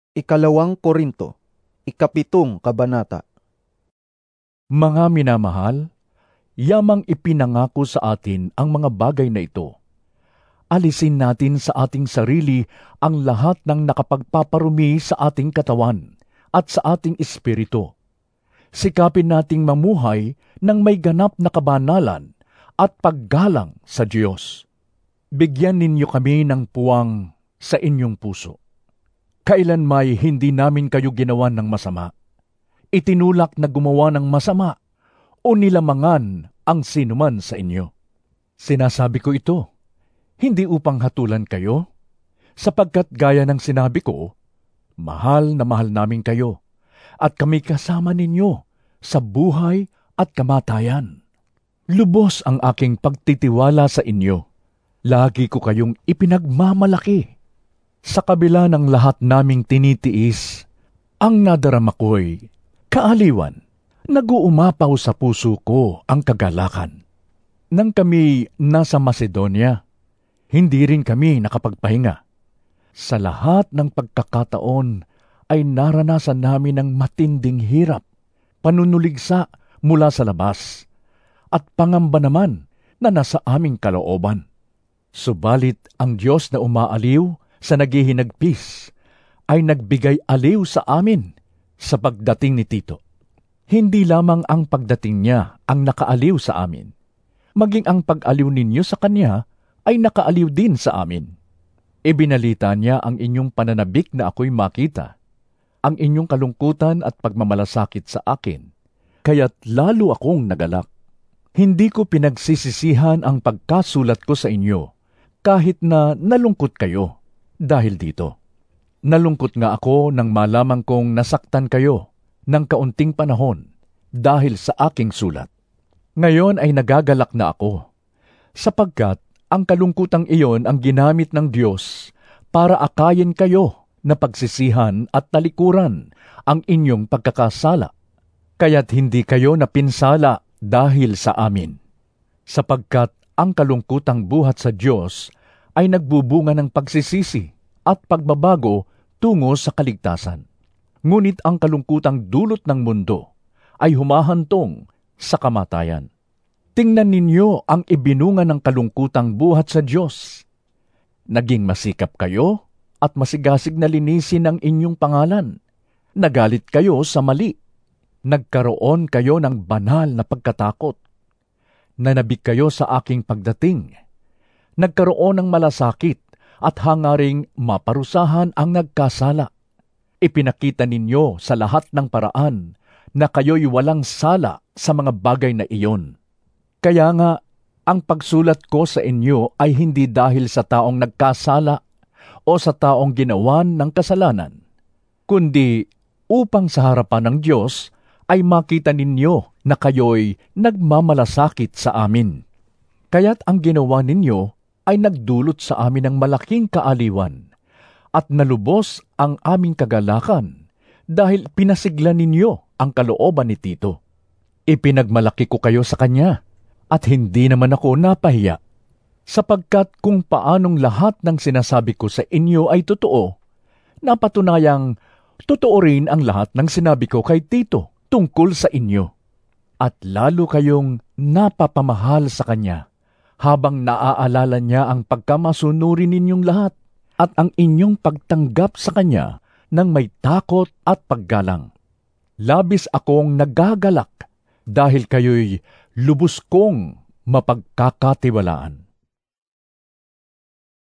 Ikalawang Korinto, ikapitong kabanata. Mga minamahal, yamang ipinangako sa atin ang mga bagay na ito. Alisin natin sa ating sarili ang lahat ng nakapagpaparumi sa ating katawan at sa ating espiritu. Sikapin nating mamuhay ng may ganap na kabanalan at paggalang sa Diyos. Bigyan ninyo kami ng puwang sa inyong puso. Kailan may hindi namin kayo ginawan ng masama, itinulak na gumawa ng masama, o nilamangan ang sinuman sa inyo. Sinasabi ko ito, hindi upang hatulan kayo, sapagkat gaya ng sinabi ko, mahal na mahal namin kayo, at kami kasama ninyo sa buhay at kamatayan. Lubos ang aking pagtitiwala sa inyo. Lagi ko kayong ipinagmamalaki. Sa kabila ng lahat naming tinitiis, ang nadarama ko'y kaaliwan. Nag-uumapaw sa puso ko ang kagalakan. Nang kami nasa Macedonia, hindi rin kami nakapagpahinga. Sa lahat ng pagkakataon ay naranasan namin ng matinding hirap, panunuligsa mula sa labas, at pangamba naman na nasa aming kalooban. Subalit ang Diyos na umaaliw sa naghihinagpis ay nagbigay aliw sa amin sa pagdating ni Tito. Hindi lamang ang pagdating niya ang nakaaliw sa amin, maging ang pag-aliw ninyo sa kanya ay nakaaliw din sa amin. Ibinalita niya ang inyong pananabik na ako'y makita, ang inyong kalungkutan at pagmamalasakit sa akin, kaya't lalo akong nagalak. Hindi ko pinagsisisihan ang pagkasulat ko sa inyo, kahit na nalungkot kayo dahil dito. Nalungkot nga ako nang malamang kong nasaktan kayo ng kaunting panahon dahil sa aking sulat. Ngayon ay nagagalak na ako, sapagkat ang kalungkutang iyon ang ginamit ng Diyos para akayin kayo na pagsisihan at talikuran ang inyong pagkakasala. Kaya't hindi kayo napinsala dahil sa amin, sapagkat ang kalungkutang buhat sa Diyos ay nagbubunga ng pagsisisi at pagbabago tungo sa kaligtasan. Ngunit ang kalungkutang dulot ng mundo ay humahantong sa kamatayan. Tingnan ninyo ang ibinunga ng kalungkutang buhat sa Diyos. Naging masikap kayo at masigasig na linisin ang inyong pangalan. Nagalit kayo sa mali. Nagkaroon kayo ng banal na pagkatakot. Nanabik kayo sa aking pagdating. Nagkaroon ng malasakit at hangaring maparusahan ang nagkasala. Ipinakita ninyo sa lahat ng paraan na kayo'y walang sala sa mga bagay na iyon. Kaya nga, ang pagsulat ko sa inyo ay hindi dahil sa taong nagkasala o sa taong ginawan ng kasalanan, kundi upang sa harapan ng Diyos ay makita ninyo na kayo'y nagmamalasakit sa amin. Kaya't ang ginawa ninyo ay nagdulot sa amin ng malaking kaaliwan at nalubos ang aming kagalakan dahil pinasigla ninyo ang kalooban ni Tito. Ipinagmalaki ko kayo sa kanya at hindi naman ako napahiya, sapagkat kung paanong lahat ng sinasabi ko sa inyo ay totoo, napatunayang totoo rin ang lahat ng sinabi ko kay Tito tungkol sa inyo. At lalo kayong napapamahal sa kanya, habang naaalala niya ang pagkamasunuri ninyong lahat at ang inyong pagtanggap sa kanya ng may takot at paggalang. Labis akong nagagalak dahil kayo'y lubos kong mapagkakatiwalaan.